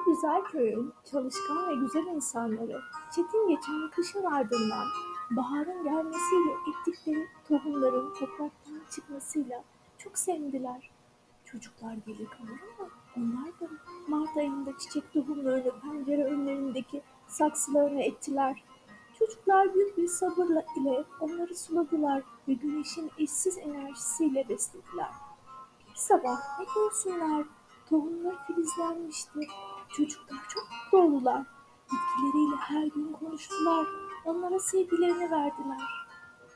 Güzel köyün çalışkan ve güzel insanları çetin geçen kışın ardından baharın gelmesiyle ektikleri tohumların topraktan çıkmasıyla çok sevindiler. Çocuklar gelir kalır ama onlar da Mart ayında çiçek tohumlarını pencere önlerindeki saksılarına ektiler. Çocuklar büyük bir sabırla ile onları suladılar ve güneşin eşsiz enerjisiyle beslediler. Bir sabah ne görsünler, tohumlar filizlenmişti. Çocuklar çok mutlu oldular. Bitkileriyle her gün konuştular. Onlara sevgilerini verdiler.